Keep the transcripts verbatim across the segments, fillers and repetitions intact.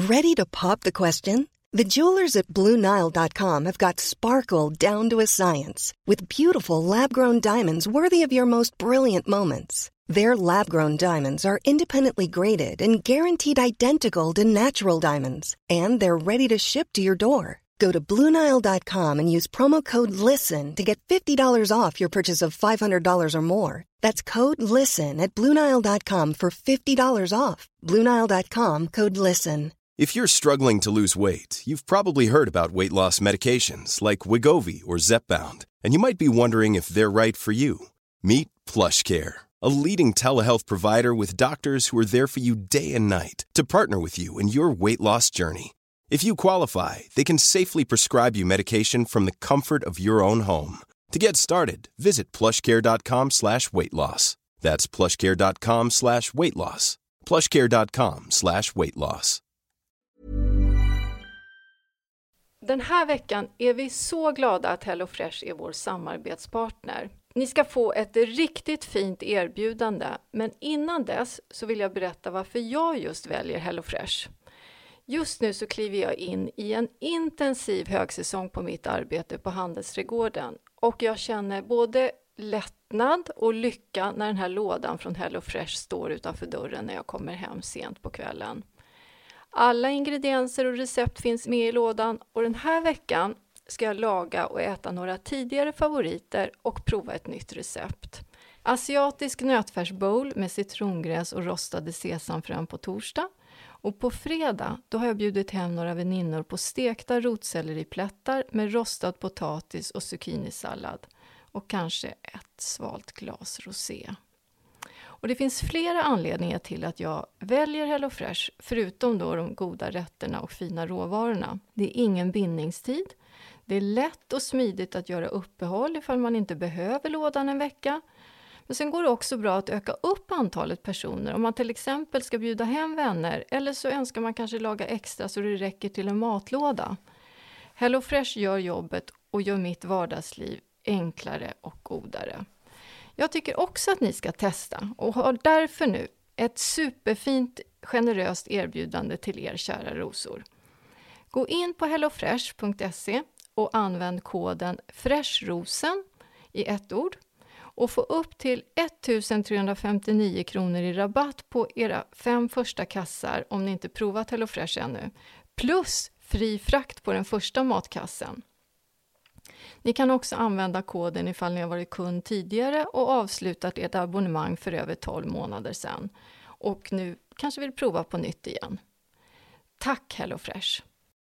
Ready to pop the question? The jewelers at Blue Nile dot com have got sparkle down to a science with beautiful lab-grown diamonds worthy of your most brilliant moments. Their lab-grown diamonds are independently graded and guaranteed identical to natural diamonds, and they're ready to ship to your door. Go to Blue Nile dot com and use promo code LISTEN to get fifty dollars off your purchase of five hundred dollars or more. That's code LISTEN at Blue Nile dot com for fifty dollars off. Blue Nile dot com, code LISTEN. If you're struggling to lose weight, you've probably heard about weight loss medications like Wegovy or Zepbound, and you might be wondering if they're right for you. Meet PlushCare, a leading telehealth provider with doctors who are there for you day and night to partner with you in your weight loss journey. If you qualify, they can safely prescribe you medication from the comfort of your own home. To get started, visit plushcare.com slash weight loss. That's plushcare.com slash weight loss. plushcare.com slash weight loss. Den här veckan är vi så glada att HelloFresh är vår samarbetspartner. Ni ska få ett riktigt fint erbjudande, men innan dess så vill jag berätta varför jag just väljer HelloFresh. Just nu så kliver jag in i en intensiv högsäsong på mitt arbete på Handelsträdgården och jag känner både lättnad och lycka när den här lådan från HelloFresh står utanför dörren när jag kommer hem sent på kvällen. Alla ingredienser och recept finns med i lådan och den här veckan ska jag laga och äta några tidigare favoriter och prova ett nytt recept. Asiatisk nötfärsbowl med citrongräs och rostade sesamfrön på torsdag. Och på fredag då har jag bjudit hem några väninnor på stekta rotselleriplättar med rostad potatis och zucchinisallad. Och kanske ett svalt glas rosé. Och det finns flera anledningar till att jag väljer HelloFresh, förutom då de goda rätterna och fina råvarorna. Det är ingen bindningstid. Det är lätt och smidigt att göra uppehåll ifall man inte behöver lådan en vecka. Men sen går det också bra att öka upp antalet personer om man till exempel ska bjuda hem vänner eller så önskar man kanske laga extra så det räcker till en matlåda. HelloFresh gör jobbet och gör mitt vardagsliv enklare och godare. Jag tycker också att ni ska testa och har därför nu ett superfint generöst erbjudande till er kära rosor. Gå in på hellofresh punkt se och använd koden FRESHROSEN i ett ord och få upp till ettusen kronor i rabatt på era fem första kassar om ni inte provat HelloFresh ännu. Plus fri frakt på den första matkassen. Ni kan också använda koden ifall ni har varit kund tidigare och avslutat ert abonnemang för över tolv månader sedan. Och nu kanske vill prova på nytt igen. Tack HelloFresh!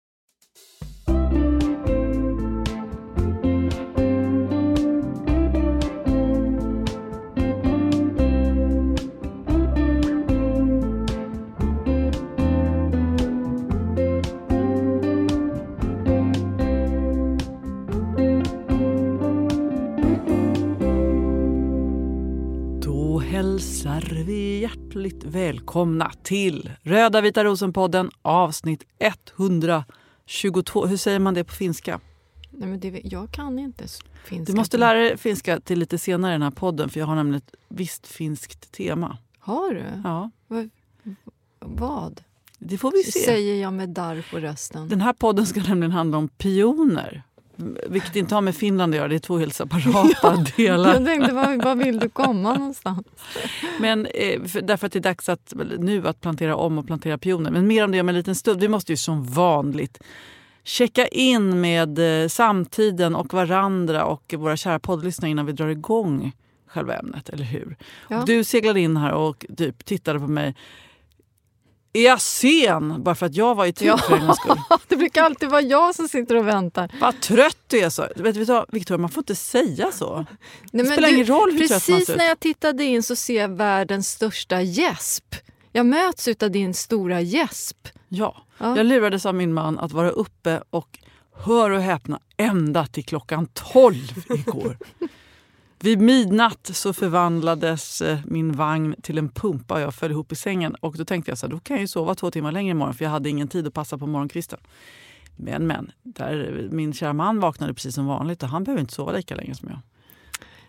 Hälsar vi hjärtligt välkomna till Röda Vita Rosen-podden avsnitt etthundratjugotvå. Hur säger man det på finska? Nej, men det, jag kan inte finska. Du måste lära dig finska till lite senare i den här podden för jag har nämligen ett visst finskt tema. Har du? Ja. V- vad? Det får vi se. Säger jag med darr på rösten. Den här podden ska nämligen handla om pioner. Vilket inte har med Finland att göra, det är två helt separata ja, delar. Jag tänkte, vad, vad vill du komma någonstans? Men eh, för, därför att det är dags att, nu att plantera om och plantera pioner. Men mer om det om en liten stund. Vi måste ju som vanligt checka in med eh, samtiden och varandra och våra kära poddlyssnare innan vi drar igång själva ämnet, eller hur? Ja. Och du seglade in här och typ tittade på mig. Är jag sen? Bara för att jag var i tid ja. för en skull. Det brukar alltid vara jag som sitter och väntar. Vad trött du är så. Vet du, Victoria, man får inte säga så. Nej, det men spelar du, ingen roll hur trött man ser ut. Precis när jag tittade in så ser jag världens största gäsp. Jag möts av din stora gäsp. Ja, ja, jag lurades av min man att vara uppe och hör och häpna ända till klockan tolv igår. Vid midnatt så förvandlades min vagn till en pumpa och jag föll ihop i sängen. Och då tänkte jag så här, då kan jag ju sova två timmar längre imorgon för jag hade ingen tid att passa på morgonkvisten. Men, men, där min kära man vaknade precis som vanligt och han behöver inte sova lika länge som jag.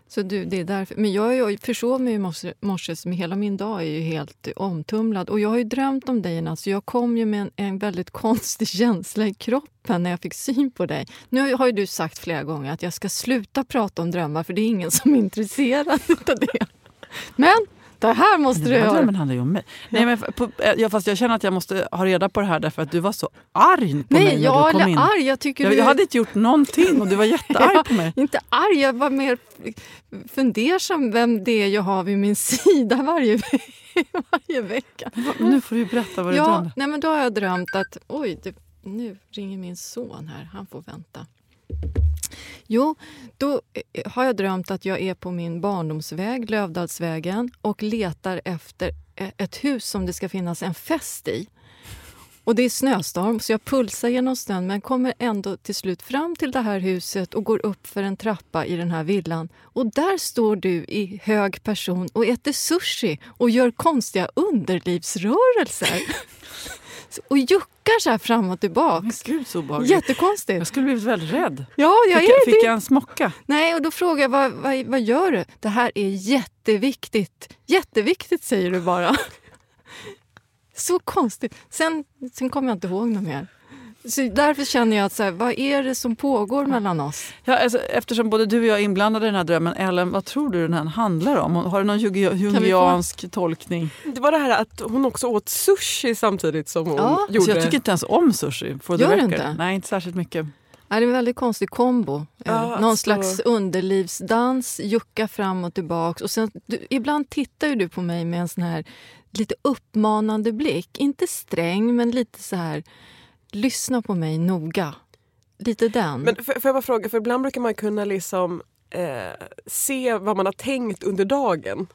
Så du, det är därför. Men jag, jag försov mig i morse, morse, med hela min dag är ju helt omtumlad. Och jag har ju drömt om dig, alltså jag kom ju med en, en väldigt konstig känsla i kroppen när jag fick syn på dig. Nu har ju du sagt flera gånger att jag ska sluta prata om drömmar, för det är ingen som är intresserad av det. Men det här måste du göra. Drömmen handlar ju om mig. Ja. Nej, men på, ja, fast jag känner att jag måste ha reda på det här därför att du var så arg på Nej, mig när jag du kom eller in. Arg, jag, tycker jag, du... jag hade inte gjort någonting och du var jättearg ja, på mig. Inte arg, jag var mer fundersam vem det är jag har vid min sida varje, varje vecka. Nu får du berätta vad du ja, drömde. Nej, men då har jag drömt att oj, det, nu ringer min son här, han får vänta. Jo, då har jag drömt att jag är på min barndomsväg, Lövdalsvägen, och letar efter ett hus som det ska finnas en fest i. Och det är snöstorm, så jag pulsar genom snön, men kommer ändå till slut fram till det här huset och går upp för en trappa i den här villan. Och där står du i hög person och äter sushi och gör konstiga underlivsrörelser. Och juckar så här fram och tillbaka. Men gud, så obehagligt. Jättekonstigt. Jag skulle blivit väldigt rädd. Ja, jag fick, är fick det. jag en smocka? Nej, och då frågar jag, vad, vad, vad gör du? Det här är jätteviktigt. Jätteviktigt, säger du bara. Så konstigt. Sen, sen kommer jag inte ihåg något mer. Så därför känner jag att så här, vad är det som pågår mellan oss? Ja, alltså, eftersom både du och jag är inblandade i den här drömmen, Ellen, vad tror du den här handlar om? Har du någon jungiansk få... tolkning? Det var det här att hon också åt sushi samtidigt som hon ja. gjorde. Så jag tycker inte ens om sushi. For the Gör record. inte? Nej, inte särskilt mycket. Ja, det är en väldigt konstig kombo. Ja, Någon alltså... slags underlivsdans, jucka fram och tillbaka. Och sen, du, ibland tittar ju du på mig med en sån här lite uppmanande blick. Inte sträng, men lite så här, lyssna på mig noga. Lite den. Men får jag bara fråga, för ibland brukar man kunna liksom eh, se vad man har tänkt under dagen.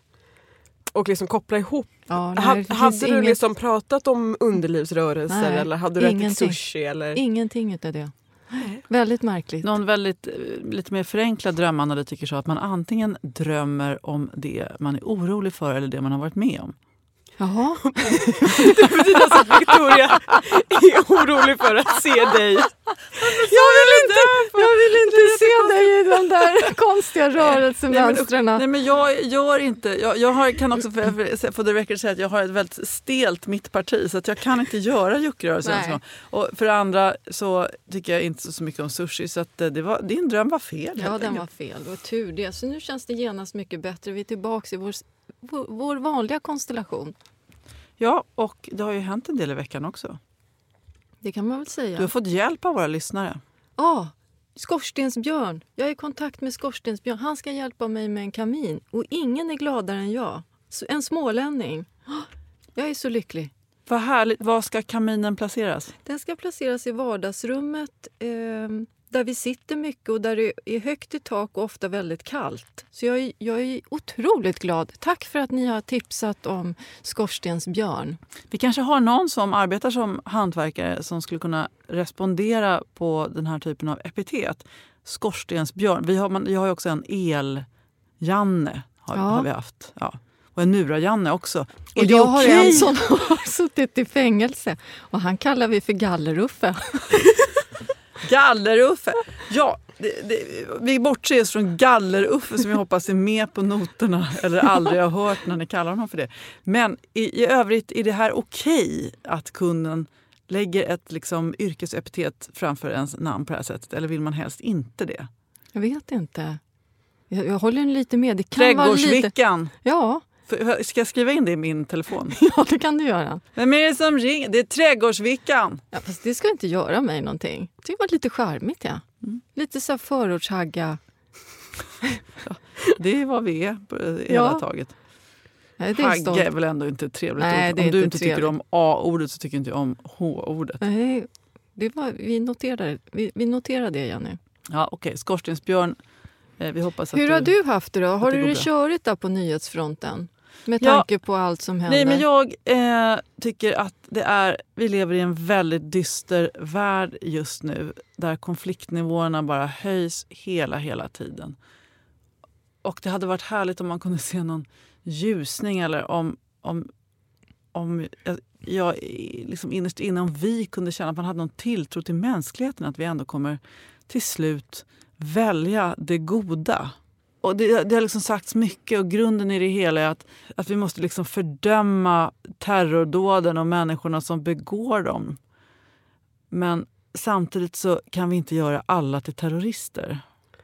Och liksom koppla ihop. Ja, nej, ha, hade du inget... liksom pratat om underlivsrörelser nej, eller hade du ätit sushi? Eller? Ingenting utav det. Nej. Väldigt märkligt. Någon väldigt lite mer förenklad drömanalytiker sa att man antingen drömmer om det man är orolig för eller det man har varit med om. Jaha. Det betyder alltså att Victoria är orolig för att se dig. Jag vill inte, jag vill inte se dig i de där konstiga rörelsemönstren. Nej, men jag gör inte. Jag, jag har, kan också för, för the record säga att jag har ett väldigt stelt mittparti så att jag kan inte göra juckrörelser. Och för det andra så tycker jag inte så mycket om sushi så att det var, din dröm var fel. Ja, den var fel. Det var tur det. Så nu känns det genast mycket bättre. Vi är tillbaka i vår, vår, vår vanliga konstellation. Ja, och det har ju hänt en del i veckan också. Det kan man väl säga. Du har fått hjälp av våra lyssnare. Ja, ah, Skorstensbjörn. Jag är i kontakt med Skorstensbjörn. Han ska hjälpa mig med en kamin. Och ingen är gladare än jag. En smålänning. Jag är så lycklig. Vad härligt. Var ska kaminen placeras? Den ska placeras i vardagsrummet. Eh, där vi sitter mycket och där det är högt i tak och ofta väldigt kallt. Så jag är, jag är otroligt glad. Tack för att ni har tipsat om Skorstensbjörn. Vi kanske har någon som arbetar som hantverkare som skulle kunna respondera på den här typen av epitet. Skorstensbjörn. Vi har, man, jag har ju också en el-Janne har, ja. har vi haft. Ja. Och en murar-Janne också. Och jag har okay? en som har suttit i fängelse. Och han kallar vi för Galleruffe. Galleruffe. Ja, det, det, vi bortser oss från Galleruffe som jag hoppas är med på noterna eller aldrig har hört när ni kallar honom för det. Men i, i övrigt är det här okej att kunden lägger ett liksom, yrkesepitet framför ens namn på det här sättet? Eller vill man helst inte det? Jag vet inte. Jag, jag håller lite med. Det kan Trädgårdsvickan. Vara lite... Ja. För, ska jag skriva in det i min telefon? Ja, det kan du göra. Vem är det som ringer? Det är Trädgårdsvickan. Ja, fast det ska inte göra mig någonting. Det var lite charmigt, ja. Mm. Lite så förortshagga. Ja, det är vad vi är på hela ja. taget. Nej, det är Hagge stolt. Är väl ändå inte ett trevligt Nej, ord. Om inte du inte trevligt. Tycker om A-ordet så tycker inte jag om H-ordet. Nej, det var, vi, noterade, vi, vi noterade det, Jenny. Ja, okej. Okay. Skorstensbjörn. Eh, vi hoppas att Hur du, har du haft det då? Har det du det körigt där på nyhetsfronten? Med ja, tanke på allt som händer. Nej, men jag eh, tycker att det är, vi lever i en väldigt dyster värld just nu. Där konfliktnivåerna bara höjs hela, hela tiden. Och det hade varit härligt om man kunde se någon ljusning. Eller om, om, om jag liksom innerst inne, om vi kunde känna att man hade någon tilltro till mänskligheten. Att vi ändå kommer till slut välja det goda. och det, det har liksom sagts mycket, och grunden i det hela är att, att vi måste liksom fördöma terrordåden och människorna som begår dem. Men samtidigt så kan vi inte göra alla till terrorister.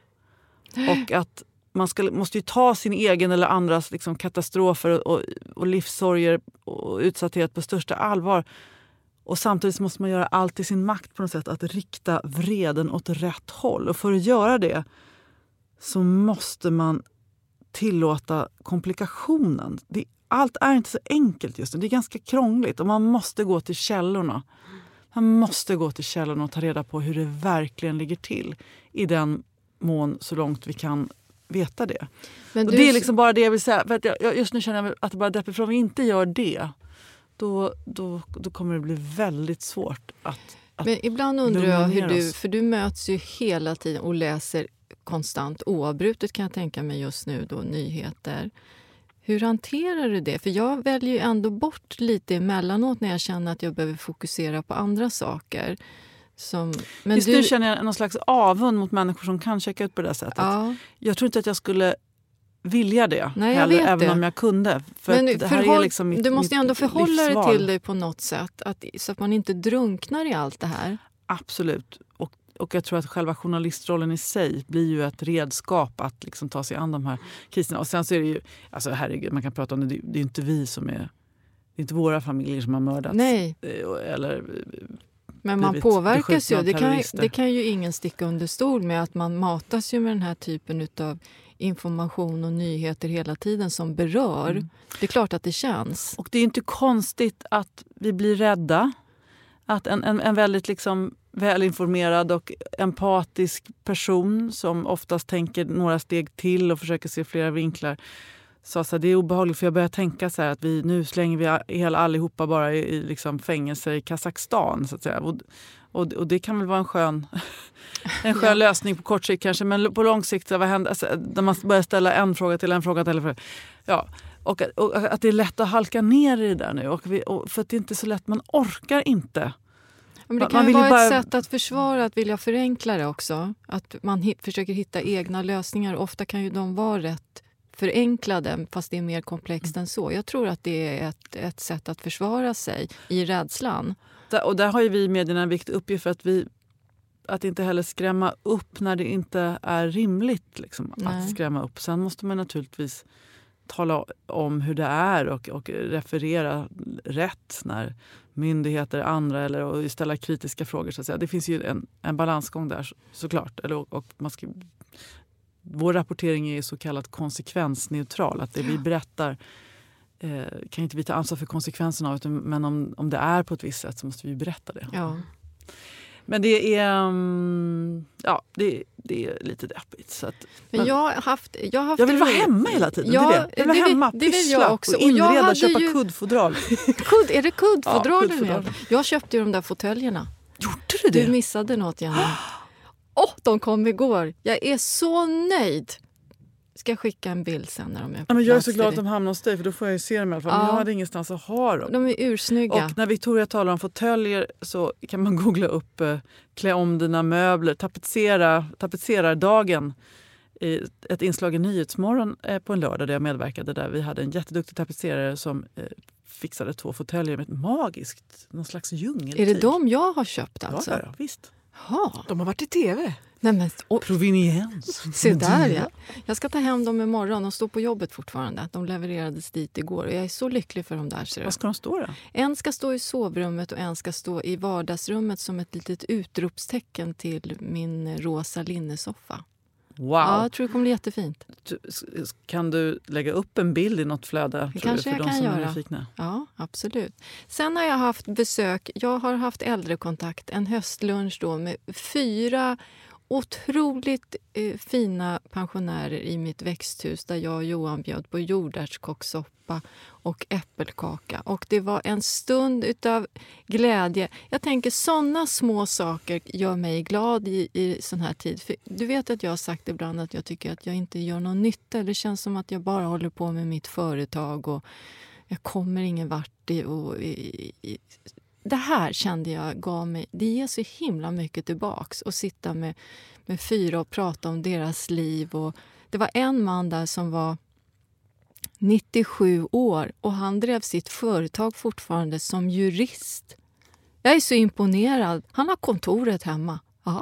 Och att man ska, måste ju ta sin egen eller andras liksom katastrofer och, och, och livssorger och utsatthet på största allvar. Och samtidigt måste man göra allt i sin makt på något sätt att rikta vreden åt rätt håll. Och för att göra det så måste man tillåta komplikationen. Det, allt är inte så enkelt just nu. Det är ganska krångligt och man måste gå till källorna. Man måste gå till källorna och ta reda på hur det verkligen ligger till i den mån så långt vi kan veta det. Men och du... Det är liksom bara det jag vill säga. För att jag, just nu känner jag att det bara deppar, för om vi inte gör det då, då, då kommer det bli väldigt svårt att, att Men ibland undrar jag hur du, för du möts ju hela tiden och läser konstant oavbrutet, kan jag tänka mig just nu då, nyheter. Hur hanterar du det? För jag väljer ju ändå bort lite emellanåt när jag känner att jag behöver fokusera på andra saker. Som, men just du... nu känner jag någon slags avund mot människor som kan checka ut på det sättet. Ja. Jag tror inte att jag skulle vilja det. Nej, jag heller, vet även det. om jag kunde. För men det här förhåll... är liksom mitt, du måste ju ändå förhålla dig till dig på något sätt. Att, så att man inte drunknar i allt det här. Absolut. Och, och jag tror att själva journalistrollen i sig blir ju ett redskap att liksom ta sig an de här kriserna. Och sen så är det ju, alltså herregud, man kan prata om det, det är ju inte vi som är, det är inte våra familjer som har mördats. Nej. Eller... Men man påverkas ju. Det kan, det kan ju ingen sticka under stol med, att man matas ju med den här typen av information och nyheter hela tiden som berör. Mm. Det är klart att det känns. Och det är inte konstigt att vi blir rädda. Att en, en, en väldigt liksom välinformerad och empatisk person som oftast tänker några steg till och försöker se flera vinklar sa så här, det är obehagligt för jag börjar tänka så här att vi nu slänger vi hela allihopa bara i, i liksom fängelser i Kazakstan så att säga. Och, och, och det kan väl vara en skön, en skön ja. lösning på kort sikt kanske, men på lång sikt vad händer alltså, när man börjar ställa en fråga till en fråga till en fråga. Ja, och, och att det är lätt att halka ner i det där nu och, vi, och för att det är inte så lätt, man orkar inte. Men det kan man ju vara bara... ett sätt att försvara, att vilja förenkla det också. Att man hit, försöker hitta egna lösningar. Ofta kan ju de vara rätt förenklade, fast det är mer komplext mm. än så. Jag tror att det är ett, ett sätt att försvara sig i rädslan. Och där har ju vi i medierna en viktig uppgift för att vi att inte heller skrämma upp när det inte är rimligt liksom, att skrämma upp. Sen måste man naturligtvis tala om hur det är och, och referera rätt när myndigheter, andra eller och ställa kritiska frågor. Så att säga. Det finns ju en, en balansgång där så, såklart. Eller, och, och man ska, vår rapportering är så kallad konsekvensneutral. Att det vi berättar eh, kan inte vi ta ansvar för konsekvenserna av. Men om, om det är på ett visst sätt så måste vi berätta det. Ja. Men det är, um, ja, det, det är lite deppigt. Så att, men, men jag har haft... Jag, har haft jag vill vara hemma hela tiden. Ja, det är det. Jag vill vara hemma, det vill jag också. Och inreda, och jag köpa ju... kuddfodral. Kudd, är det kuddfodral? Ja, kuddfodral. Jag köpte ju de där fåtöljerna. Gjorde du det? Du missade något, Janne. Åh, oh, de kom igår. Jag är så nöjd. Ska jag skicka en bild sen när de är på ja, men jag är så plats glad att de hamnar hos dig för då får jag ju se dem i alla fall. Ja. Men jag hade ingenstans att ha dem. De är ursnygga. Och när Victoria talar om fåtöljer så kan man googla upp eh, klä om dina möbler, tapetsera, tapetserardagen i ett inslag i Nyhetsmorgon eh, på en lördag där jag medverkade där vi hade en jätteduktig tapetserare som eh, fixade två fåtöljer med ett magiskt, någon slags djungel. Är det de jag har köpt alltså? Ja, ja visst. Ha. De har varit i tv. Nej, men, och, Proveniens. Se där, ja. Jag ska ta hem dem imorgon. De står på jobbet fortfarande. De levererades dit igår. Och jag är så lycklig för dem där. Vad ska de stå då? En ska stå i sovrummet och en ska stå i vardagsrummet som ett litet utropstecken till min rosa linnesoffa. Wow. Ja, jag tror det kommer bli jättefint. Kan du lägga upp en bild i något flöde? Det kanske jag kan göra. Ja, absolut. Sen har jag haft besök. Jag har haft äldrekontakt. En höstlunch då med fyra otroligt eh, fina pensionärer i mitt växthus där jag och Johan bjöd på jordärtskockssoppa och äppelkaka. Och det var en stund utav glädje. Jag tänker sådana små saker gör mig glad i, i sån här tid. För du vet att jag har sagt ibland att jag tycker att jag inte gör någon nytta. Det känns som att jag bara håller på med mitt företag och jag kommer ingen vart i... Och, i, i det här kände jag gav mig, det ger så himla mycket tillbaks och sitta med, med fyra och prata om deras liv. Och det Det var en man där som var nittiosju år och han drev sitt företag fortfarande som jurist. Jag är så imponerad. Han har kontoret hemma. Ja.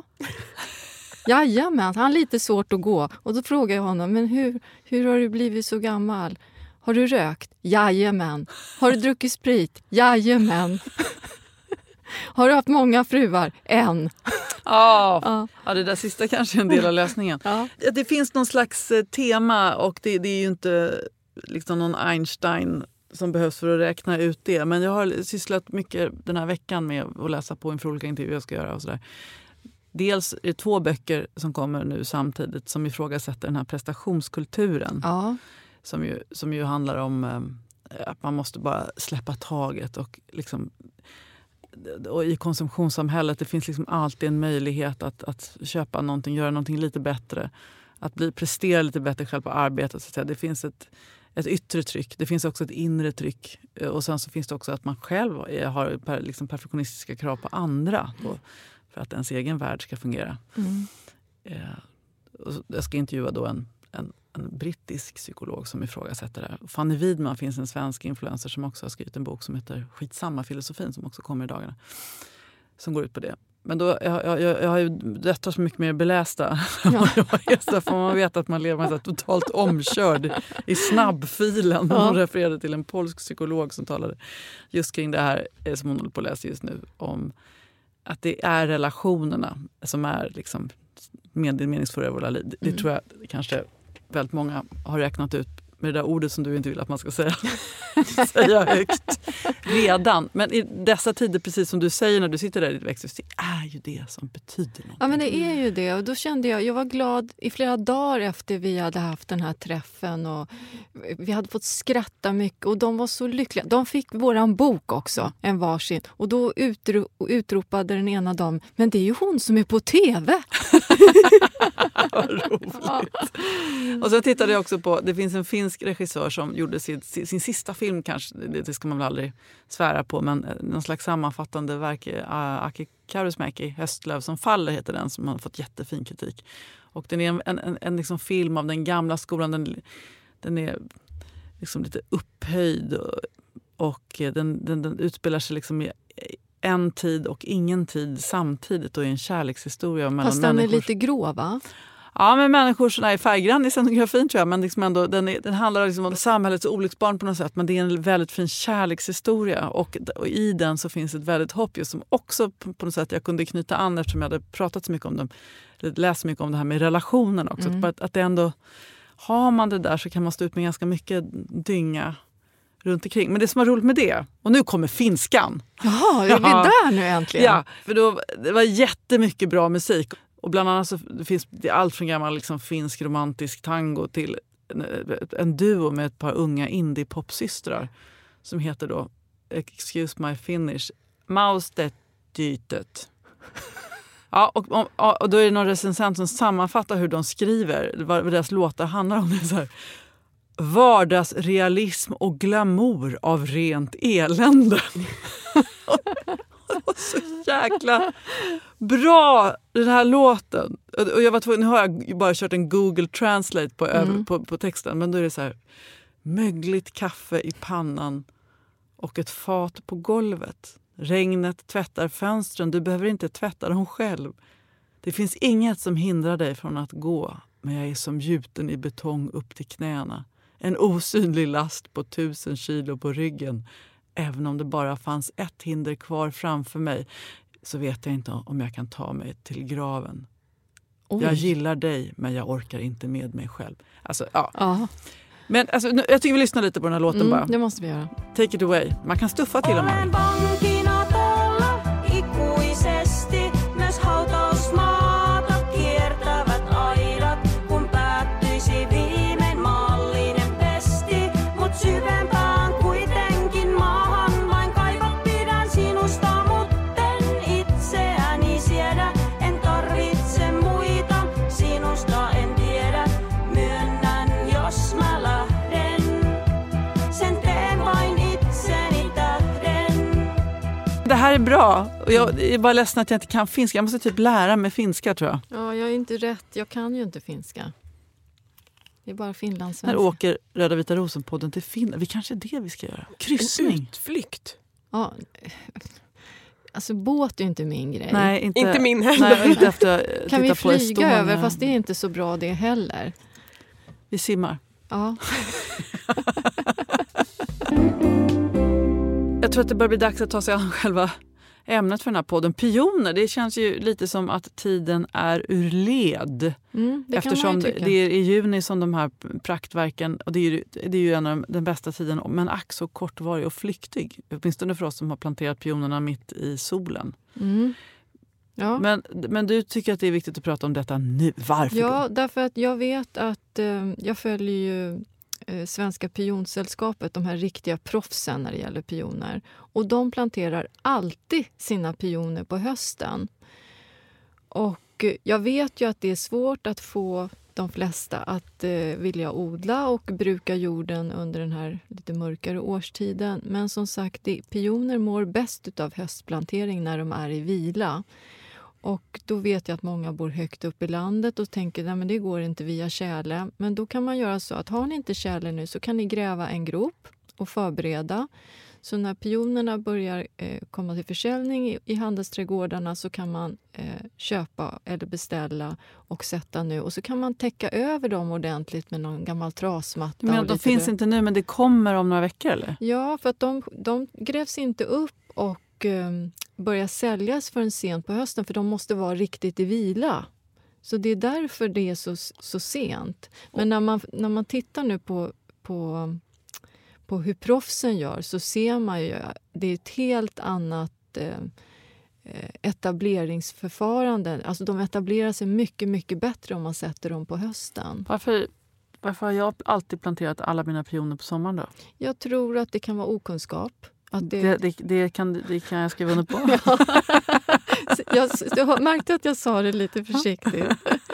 Jajamän, han har lite svårt att gå. Och då frågar jag honom, men hur, hur har du blivit så gammal? Har du rökt? Jajamän. Har du druckit sprit? Jajamän. Har du haft många fruar? En. Ja, ja. ja, det där sista kanske är en del av lösningen. Ja. Det finns någon slags tema och det, det är ju inte liksom någon Einstein som behövs för att räkna ut det. Men jag har sysslat mycket den här veckan med att läsa på inför olika intervjuer jag ska göra och sådär. Dels är det två böcker som kommer nu samtidigt som ifrågasätter den här prestationskulturen. Ja. Som ju, som ju handlar om eh, att man måste bara släppa taget och liksom... Och i konsumtionssamhället det finns liksom alltid en möjlighet att, att köpa någonting, göra någonting lite bättre. Att bli, prestera lite bättre själv på arbetet. Så att säga. Det finns ett, ett yttre tryck, det finns också ett inre tryck. Och sen så finns det också att man själv har per, liksom perfektionistiska krav på andra. Då, för att ens egen värld ska fungera. Mm. Eh, och jag ska intervjua då en, en, en brittisk psykolog som ifrågasätter det här. Fanny Widman finns en svensk influencer som också har skrivit en bok som heter Skitsamma filosofin som också kommer i dagarna. Som går ut på det. Men då, jag, jag, jag har ju detta så mycket mer belästa. Ja. För man vet att man lever med totalt omkörd i snabbfilen. Ja. Hon refererade till en polsk psykolog som talade just kring det här som hon håller på att läsa just nu. Om att det är relationerna som är liksom med meningsfulla i våra liv. Det, det mm. tror jag kanske väldigt många har räknat ut med det där ordet som du inte vill att man ska säga, säga högt redan. Men i dessa tider, precis som du säger när du sitter där i ditt växthus, det är ju det som betyder något. Ja, men det är ju det. Och då kände jag, jag var glad i flera dagar efter vi hade haft den här träffen och vi hade fått skratta mycket och de var så lyckliga. De fick våran bok också, en varsin. Och då utro, utropade den ena dagen, men det är ju hon som är på tv. Vad roligt. Ja. Och så tittade jag också på, det finns en finsk regissör som gjorde sin, sin sista film kanske, det, det ska man väl aldrig svära på, men någon slags sammanfattande verk, Aki Kaurismäki, Höstlöv som faller heter den, som har fått jättefin kritik. Och den är en, en, en, en liksom film av den gamla skolan, den, den är liksom lite upphöjd och, och den, den, den utspelar sig liksom i en tid och ingen tid samtidigt och är en kärlekshistoria mellan fast den människor. Är lite grå, va? Ja, men människor som är färggrann i scenografin tror jag, men liksom ändå, den, är, den handlar liksom om samhällets olycksbarn på något sätt, men det är en väldigt fin kärlekshistoria och, och i den så finns ett väldigt hopp just som också på, på något sätt jag kunde knyta an eftersom jag hade pratat så mycket om dem, läst så mycket om det här med relationen också, mm. att, att det ändå, har man det där så kan man stå ut med ganska mycket dynga runt omkring. Men det som var roligt med det, och nu kommer finskan. Jaha, är vi där nu äntligen? Ja, för då, det var jättemycket bra musik. Och bland annat så finns det allt från gammal liksom finsk romantisk tango till en, en duo med ett par unga indie-popsystrar som heter då, excuse my Finnish, Maustettytet. Ja, och, och, och då är det någon recensent som sammanfattar hur de skriver, vad deras låtar handlar om. Det är så här, vardagsrealism och glamour av rent elände. Det var så jäkla bra den här låten. Och jag var tvungen, nu har jag bara kört en Google Translate på, mm. på, på texten. Men då är det så här, mögligt kaffe i pannan och ett fat på golvet. Regnet tvättar fönstren, du behöver inte tvätta dem själv. Det finns inget som hindrar dig från att gå, men jag är som gjuten i betong upp till knäna. En osynlig last på tusen kilo på ryggen. Även om det bara fanns ett hinder kvar framför mig så vet jag inte om jag kan ta mig till graven. Oj. Jag gillar dig, men jag orkar inte med mig själv. Alltså, ja. Aha. Men alltså, jag tycker vi lyssnar lite på den här låten mm, bara. Det måste vi göra. Take it away. Man kan stuffa till om man vill. Det här är bra. Och jag är bara ledsen att jag inte kan finska. Jag måste typ lära mig finska, tror jag. Ja, jag är inte rätt. Jag kan ju inte finska. Det är bara finlandssvenska. När åker Röda Vita Rosen-podden till Finland? Vi kanske är det vi ska göra. Kryssning. En utflykt. Ja, alltså båt är inte min grej. Nej, inte, Inte min heller. Nej, inte efter, kan vi på flyga Estonia. över, fast det är inte så bra det heller. Vi simmar. Ja. Jag tror att det börjar bli dags att ta sig an själva ämnet för den här podden. Pioner, det känns ju lite som att tiden är ur led. Mm, det Eftersom kan man ju det, tycka. det är i juni som de här praktverken, och det är ju, det är ju en av den bästa tiden, men ack så kortvarig och flyktig. Åtminstone för oss som har planterat pionerna mitt i solen. Mm. Ja. Men, men du tycker att det är viktigt att prata om detta nu. Varför Ja, då? därför att jag vet att eh, jag följer ju eh, Svenska pionsällskapet, de här riktiga proffsen när det gäller pioner. Och de planterar alltid sina pioner på hösten. Och eh, jag vet ju att det är svårt att få de flesta att eh, vilja odla och bruka jorden under den här lite mörkare årstiden. Men som sagt, det, pioner mår bäst av höstplantering när de är i vila. Och då vet jag att många bor högt upp i landet och tänker att det går inte via tjäle. Men då kan man göra så att har ni inte tjäle nu så kan ni gräva en grop och förbereda. Så när pionerna börjar eh, komma till försäljning i, i handelsträdgårdarna så kan man eh, köpa eller beställa och sätta nu. Och så kan man täcka över dem ordentligt med någon gammal trasmatta. Men och de lite finns rö- inte nu, men det kommer om några veckor, eller? Ja, för att de, de grävs inte upp och eh, börjar säljas förrän sent på hösten, för de måste vara riktigt i vila. Så det är därför det är så, så sent. Men när man, när man tittar nu på, på, på hur proffsen gör så ser man ju att det är ett helt annat eh, etableringsförfarande. Alltså de etablerar sig mycket, mycket bättre om man sätter dem på hösten. Varför, varför har jag alltid planterat alla mina pioner på sommaren då? Jag tror att det kan vara okunskap. Att det... Det, det, det, kan, det kan jag skriva under på. jag, jag märkte att jag sa det lite försiktigt.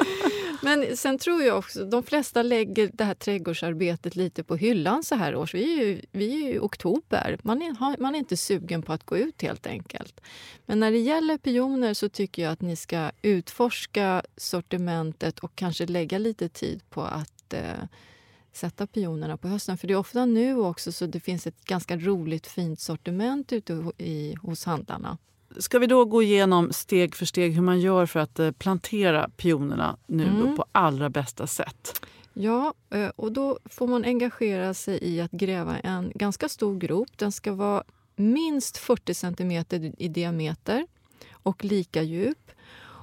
Men sen tror jag också, de flesta lägger det här trädgårdsarbetet lite på hyllan så här års. Vi är ju, vi är ju i oktober. Man är, man är inte sugen på att gå ut helt enkelt. Men när det gäller pioner så tycker jag att ni ska utforska sortimentet och kanske lägga lite tid på att eh, sätta pionerna på hösten. För det är ofta nu också så det finns ett ganska roligt fint sortiment ute i, hos handlarna. Ska vi då gå igenom steg för steg hur man gör för att plantera pionerna nu Mm. då på allra bästa sätt? Ja, och då får man engagera sig i att gräva en ganska stor grop. Den ska vara minst fyrtio centimeter i diameter och lika djup.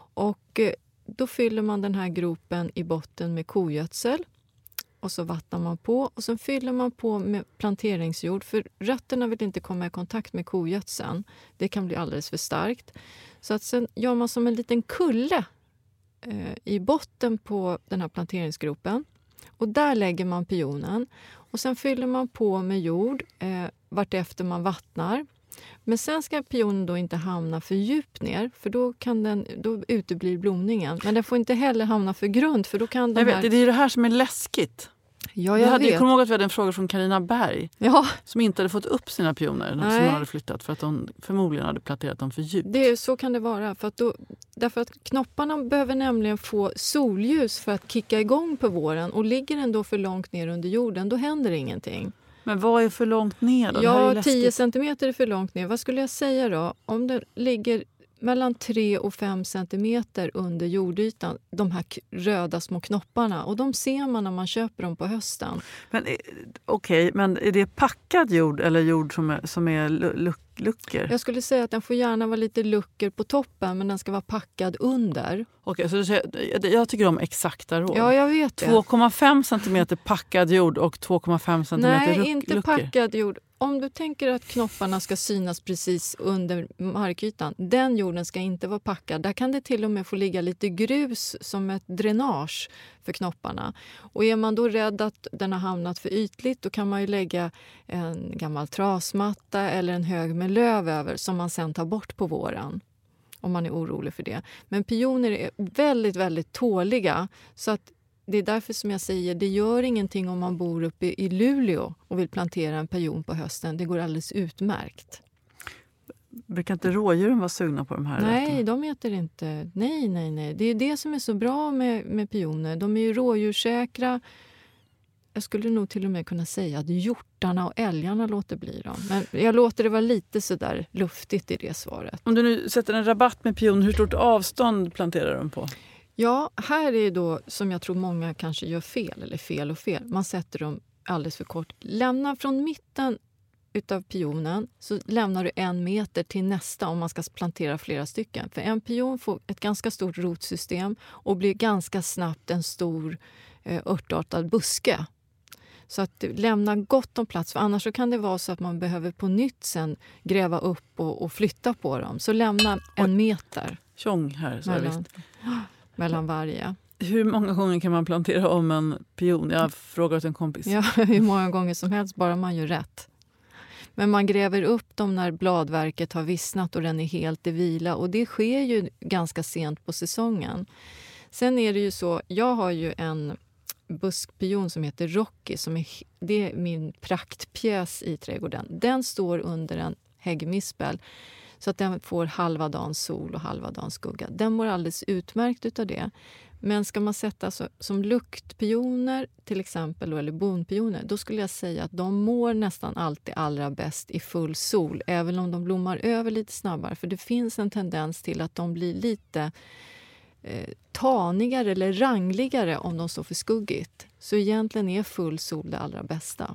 Och då fyller man den här gropen i botten med kogödsel. Och så vattnar man på och sen fyller man på med planteringsjord. För rötterna vill inte komma i kontakt med kogödseln. Det kan bli alldeles för starkt. Så att sen gör man som en liten kulle eh, i botten på den här planteringsgropen. Och där lägger man pionen. Och sen fyller man på med jord eh, vart efter man vattnar. Men sen ska pionen då inte hamna för djupt ner, för då, kan den, då uteblir blomningen. Men den får inte heller hamna för grunt, för då kan de Jag vet, här... det är ju det här som är läskigt. Ja, Vi jag hade, vet. jag kommer ihåg att vi hade en fråga från Carina Berg Ja, som inte hade fått upp sina pioner som Nej. hon hade flyttat för att de förmodligen hade planterat dem för djupt. det, är- så kan det vara. För att då, därför att knopparna behöver nämligen få solljus för att kicka igång på våren. Och ligger den då för långt ner under jorden, då händer ingenting. Men vad är för långt ner då? Det här är ju Ja, läskigt. tio centimeter är för långt ner. Vad skulle jag säga då? Om det ligger mellan tre och fem centimeter under jordytan, de här k- röda små knopparna. Och de ser man när man köper dem på hösten. Men, eh, okej, men är det packad jord eller jord som är, som är lu- luck, luckor? Jag skulle säga att den får gärna vara lite luckor på toppen, men den ska vara packad under. Okej, så du säger, jag tycker om exakta råd. Ja, jag vet det. två komma fem centimeter packad jord och två komma fem centimeter Nej, ruck, inte luckor. packad jord. Om du tänker att knopparna ska synas precis under markytan, den jorden ska inte vara packad. Där kan det till och med få ligga lite grus som ett dränage för knopparna. Och är man då rädd att den har hamnat för ytligt, då kan man ju lägga en gammal trasmatta eller en hög med löv över som man sen tar bort på våren. Om man är orolig för det. Men pioner är väldigt, väldigt tåliga, så att det är därför som jag säger, det gör ingenting om man bor uppe i Luleå och vill plantera en pion på hösten. Det går alldeles utmärkt. Brukar inte rådjuren vara sugna på de här Nej, rötterna? de äter inte. Nej, nej, nej. Det är det som är så bra med, med pioner. De är ju rådjurssäkra. jag skulle nog till och med kunna säga att hjortarna och älgarna låter bli dem. Men jag låter det vara lite sådär luftigt i det svaret. Om du nu sätter en rabatt med pioner, hur stort avstånd planterar de på? Ja, här är då som jag tror många kanske gör fel, eller fel och fel. Man sätter dem alldeles för kort. Lämna från mitten utav pionen så lämnar du en meter till nästa om man ska plantera flera stycken. För en pion får ett ganska stort rotsystem och blir ganska snabbt en stor eh, örtartad buske. Så att lämna gott om plats, för annars så kan det vara så att man behöver på nytt sen gräva upp och, och flytta på dem. Så lämna en meter Tjong här, så mellan, visst. mellan varje. Hur många gånger kan man plantera om en pion? Jag frågar åt en kompis. Ja, hur många gånger som helst, bara man gör rätt. Men man gräver upp dem när bladverket har vissnat och den är helt i vila. Och det sker ju ganska sent på säsongen. Sen är det ju så, jag har ju en buskpion som heter Rocky. Som är, det är min praktpjäs i trädgården. Den står under en häggmispel. Så att den får halva dagen sol och halva dagen skugga. Den mår alldeles utmärkt utav det. Men ska man sätta så, som luktpioner till exempel, eller bonpioner, då skulle jag säga att de mår nästan alltid allra bäst i full sol. Även om de blommar över lite snabbare. För det finns en tendens till att de blir lite eh, tanigare eller rangligare om de står för skuggigt. Så egentligen är full sol det allra bästa.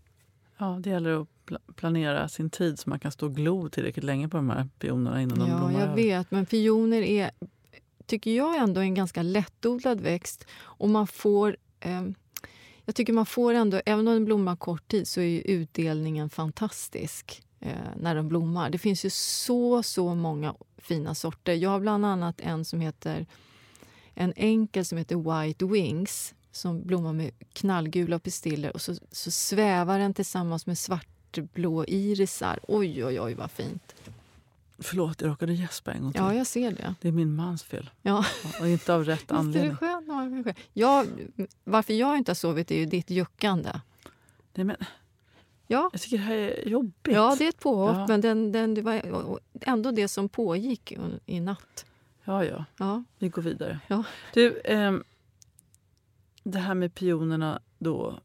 Ja, det gäller att pl- planera sin tid så man kan stå och glo tillräckligt länge på de här pionerna innan de Ja, blommar jag över. vet. Men pioner är, tycker jag ändå, en ganska lättodlad växt. Och man får, eh, jag tycker man får ändå, även om den blommar kort tid, så är ju utdelningen fantastisk eh, när den blommar. Det finns ju så, så många fina sorter. Jag har bland annat en som heter, en enkel som heter White Wings, som blommar med knallgula pistiller och så, så svävar den tillsammans med svartblå irisar. Oj, oj, oj, vad fint. Förlåt, jag råkade gäspa en gång till. Ja, jag ser det. Det är min mans fel. Ja. Och inte av rätt anledning. Visst är det skönt? Ja, jag, varför jag inte har sovit är ju ditt juckande. Nej, men Ja, jag tycker det här är jobbigt. ja det är ett påhopp, Ja. men den, den, det var ändå det som pågick i natt. Ja, ja. Ja, Vi går vidare. ja. Du, ehm, det här med pionerna då.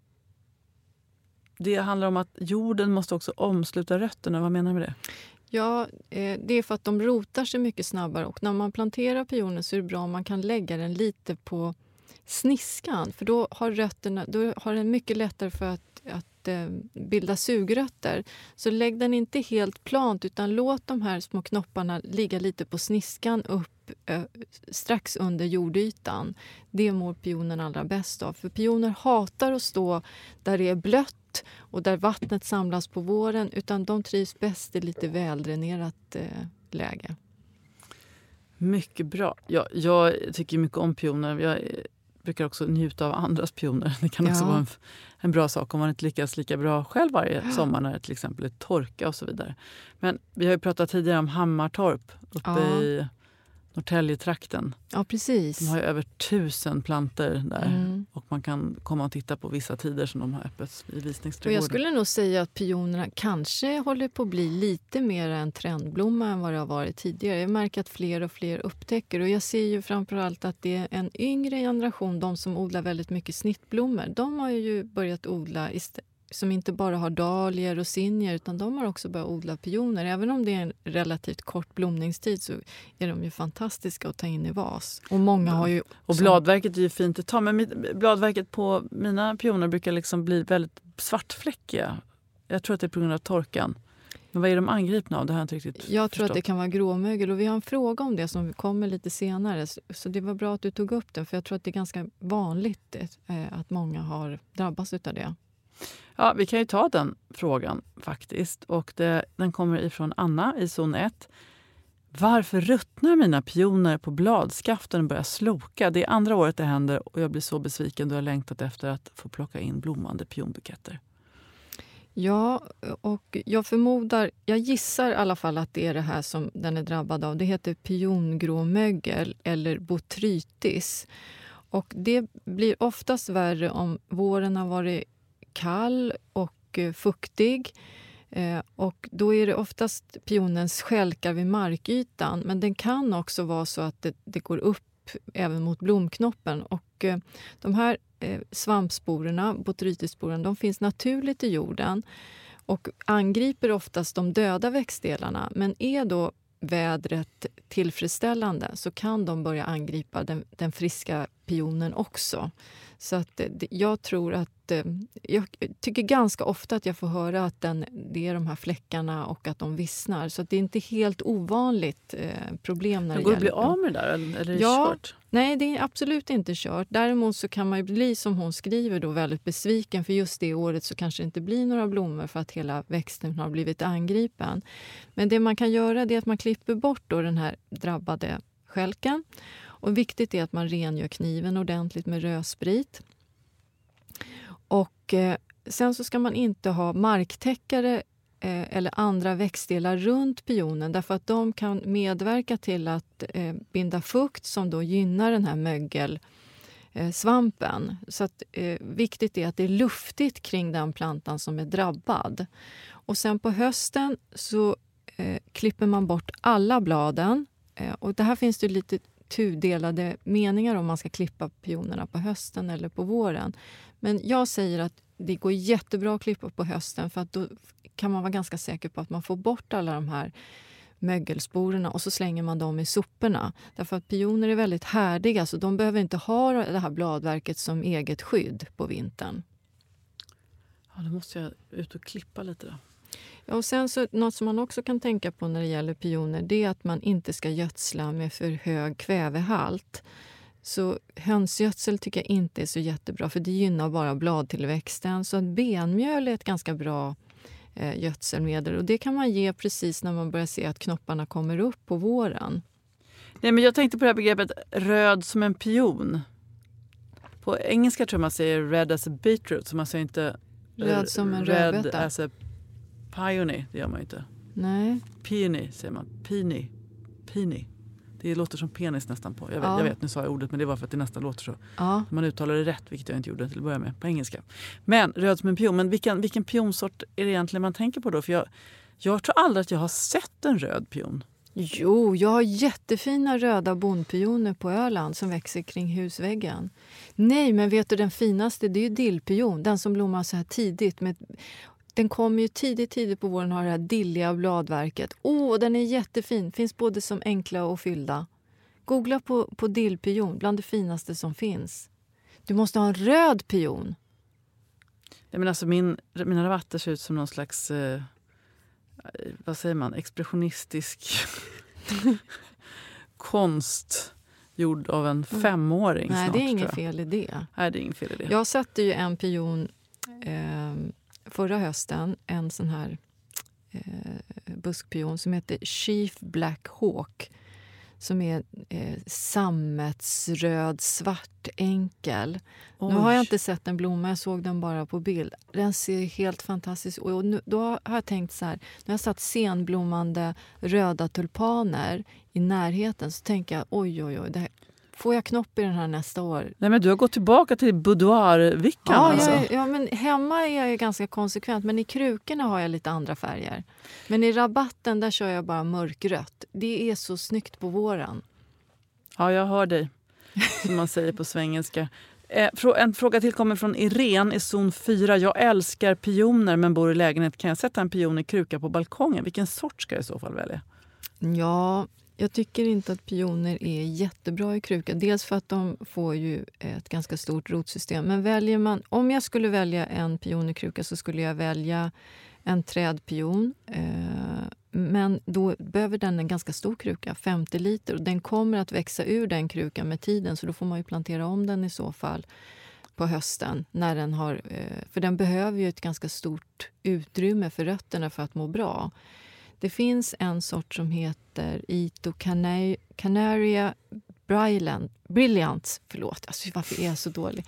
Det handlar om att jorden måste också omsluta rötterna. Vad menar du med det? Ja, eh, det är för att de rotar sig mycket snabbare. Och när man planterar pioner så är det bra om man kan lägga den lite på sniskan. För då har rötterna, då har den mycket lättare för att, att eh, bilda sugrötter. Så lägg den inte helt plant, utan låt de här små knopparna ligga lite på sniskan upp eh, strax under jordytan. Det mår pionen allra bäst av. För pioner hatar att stå där det är blött och där vattnet samlas på våren, utan de trivs bäst i lite väldränerat eh, läge. Mycket bra. Jag, jag tycker mycket om pioner. Jag brukar också njuta av andras pioner. Det kan också Ja. vara en, en bra sak om man inte lyckas lika bra själv varje sommar när det till exempel är torka och så vidare. Men vi har ju pratat tidigare om Hammartorp uppe Ja. i Norrtäljetrakten. Ja, precis. De har ju över tusen planter där. Mm. Och man kan komma och titta på vissa tider som de har öppet i Och visningsträdgården. jag skulle nog säga att pionerna kanske håller på att bli lite mer en trendblomma än vad det har varit tidigare. Jag märker att fler och fler upptäcker. Och jag ser ju framförallt att det är en yngre generation, de som odlar väldigt mycket snittblommor. De har ju börjat odla ist- som inte bara har dahlior och zinnier, utan de har också börjat odla pioner. Även om det är en relativt kort blomningstid så är de ju fantastiska att ta in i vas. Och många har ju... Och som- bladverket är ju fint att ta. Men mitt, bladverket på mina pioner brukar liksom bli väldigt svartfläckiga. Jag tror att det är på grund av torkan. Men vad är de angripna av? Det har jag inte riktigt Jag tror förstått. att det kan vara gråmögel, och vi har en fråga om det som kommer lite senare. Så det var bra att du tog upp den, för jag tror att det är ganska vanligt eh, att många har drabbats av det. Ja, vi kan ju ta den frågan faktiskt. Och det, den kommer ifrån Anna i zon ett. Varför ruttnar mina pioner på bladskaften och börjar sloka? Det är andra året det händer och jag blir så besviken då jag längtat efter att få plocka in blommande pionbuketter. Ja, och jag förmodar, jag gissar i alla fall att det är det här som den är drabbad av. Det heter piongråmögel eller botrytis. Och det blir oftast värre om våren har varit kall och eh, fuktig. Eh, och då är det oftast pionens skälkar vid markytan. Men den kan också vara så att det, det går upp även mot blomknoppen. Och eh, de här eh, svampsporerna, botrytissporerna, de finns naturligt i jorden och angriper oftast de döda växtdelarna. Men är då vädret tillfredsställande så kan de börja angripa den, den friska pionen också. Så att jag tror att, jag tycker ganska ofta att jag får höra att den, det är de här fläckarna och att de vissnar. Så att det är inte helt ovanligt eh, problem när det, det går gäller. Går att bli av med det där eller är det ja, kört? Nej, det är absolut inte kört. Däremot så kan man ju bli, som hon skriver, då, väldigt besviken. För just det året så kanske det inte blir några blommor för att hela växten har blivit angripen. Men det man kan göra är att man klipper bort då den här drabbade stjälken. Och viktigt är att man rengör kniven ordentligt med rödsprit. Och eh, sen så ska man inte ha marktäckare eh, eller andra växtdelar runt pionen. Därför att de kan medverka till att eh, binda fukt som då gynnar den här mögelsvampen. Eh, så att, eh, viktigt är att det är luftigt kring den plantan som är drabbad. Och sen på hösten så eh, klipper man bort alla bladen. Eh, och det här finns det lite tudelade meningar om man ska klippa pionerna på hösten eller på våren. Men jag säger att det går jättebra att klippa på hösten för att då kan man vara ganska säker på att man får bort alla de här mögelsporerna och så slänger man dem i soporna. Därför att pioner är väldigt härdiga så de behöver inte ha det här bladverket som eget skydd på vintern. Ja, då måste jag ut och klippa lite då. Ja, och sen så, något som man också kan tänka på när det gäller pioner det är att man inte ska gödsla med för hög kvävehalt. Så hönsgödsel tycker jag inte är så jättebra för det gynnar bara bladtillväxten. Så att benmjöl är ett ganska bra eh, gödselmedel och det kan man ge precis när man börjar se att knopparna kommer upp på våren. Nej, men jag tänkte på det här begreppet röd som en pion. På engelska tror jag man säger red as a beetroot så man säger inte röd som en red rödbeta. as a peony, det gör man inte. Nej. Peony säger man. Peony. Peony. Det låter som penis nästan på. Jag vet, ja. jag vet, nu sa jag ordet men det var för att det nästan låter så. Ja. Man uttalar det rätt, vilket jag inte gjorde till att börja med på engelska. Men röd som en pion. Men vilken, vilken pionsort är det egentligen man tänker på då? För jag, jag tror aldrig att jag har sett en röd pion. Jo, jag har jättefina röda bondpioner på Öland som växer kring husväggen. Nej, men vet du den finaste? Det är ju dillpion. Den som blommar så här tidigt med... Den kommer ju tidigt, tidigt på våren och har det här dilliga bladverket. Åh, den är jättefin. Finns både som enkla och fyllda. Googla på, på dillpion, bland det finaste som finns. Du måste ha en röd pion. Jag menar, alltså min, mina rabatter ser ut som någon slags, eh, vad säger man, expressionistisk konst gjord av en femåring. Nej, snart, det är inget fel i det. Nej, det är inget fel i det. Jag satte ju en pion... Eh, förra hösten en sån här eh, buskpion som heter Chief Black Hawk som är eh, sammetsröd svart enkel. Oj. Nu har jag inte sett en blomma, jag såg den bara på bild. Den ser helt fantastisk ut. Och nu, då har jag tänkt så här, när jag satt senblommande röda tulpaner i närheten så tänker jag oj oj oj, det här, får jag knopp i den här nästa år? Nej, men du har gått tillbaka till boudoir-vickan. Ja, alltså. jag, ja, men hemma är jag ganska konsekvent. Men i krukorna har jag lite andra färger. Men i rabatten där kör jag bara mörkrött. Det är så snyggt på våren. Ja, jag hör dig. Som man säger på svengelska. En fråga till kommer från Irene i zon fyra. Jag älskar pioner men bor i lägenhet. Kan jag sätta en pion i kruka på balkongen? Vilken sort ska jag i så fall välja? Ja... Jag tycker inte att pioner är jättebra i kruka. Dels för att de får ju ett ganska stort rotsystem. Men väljer man, om jag skulle välja en pion i kruka så skulle jag välja en trädpion. Eh, men då behöver den en ganska stor kruka, femtio liter. Och den kommer att växa ur den krukan med tiden så då får man ju plantera om den i så fall på hösten. När den har, eh, för den behöver ju ett ganska stort utrymme för rötterna för att må bra. Det finns en sort som heter Ito Cana- Canaria Brilliant. Brilliant. Förlåt, alltså varför är jag så dålig?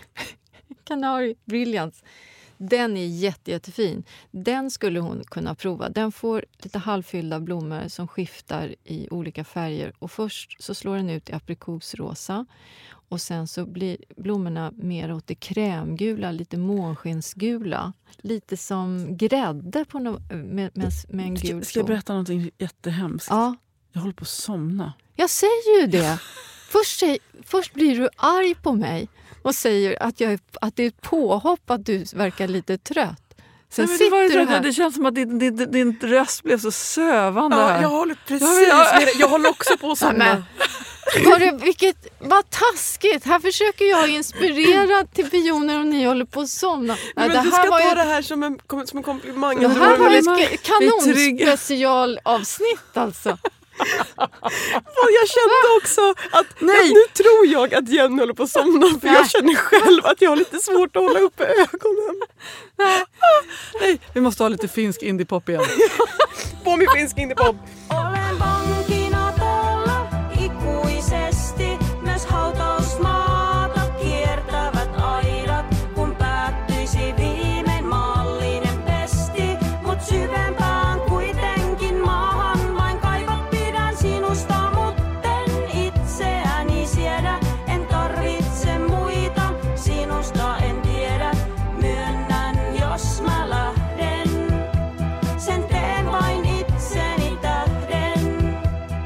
Canary Brilliant. Den är jätte, jättefin. Den skulle hon kunna prova. Den får lite halvfyllda blommor som skiftar i olika färger. Och först så slår den ut i aprikosrosa. Och sen så blir blommorna mer åt det krämgula, lite månskensgula. Lite som grädde på no- med, med, med en gul. Ska jag berätta någonting jättehemskt? Ja. Jag håller på att somna. Jag säger ju det. Först, säg, först blir du arg på mig. och säger att, jag är, att det är ett påhopp att du verkar lite trött. Sen Nej, sitter det, var du ju här. det känns som att din, din, din röst blev så sövande Ja, här. jag håller precis Ja, ja. med det. Jag håller också på att somna. Var det, vilket, vad taskigt! Här försöker jag inspirera till pioner och ni håller på att somna. Men det du här ska var ta ju, det här som en, som en komplimang. det Du här var väldigt- ett kanonspecialavsnitt alltså. Fan, jag kände också att Nej. nu tror jag att Jenny håller på att somna. För Nej. jag känner själv att jag har lite svårt att hålla uppe ögonen. Nej, vi måste ha lite finsk indiepop igen. På min finsk indiepop. Olen vankina tuolla ikuisesti, myös hautausmaata kiertävät aidat, kun päättyisi viimein maallinen pesti. Mut syvempään kuitenkin maahan vain kaivat pidän sinusta, mutten itseäni siedä. En tarvitse muita, sinusta en tiedä, myönnän jos mä lähden. Sen teen vain itseni tähden.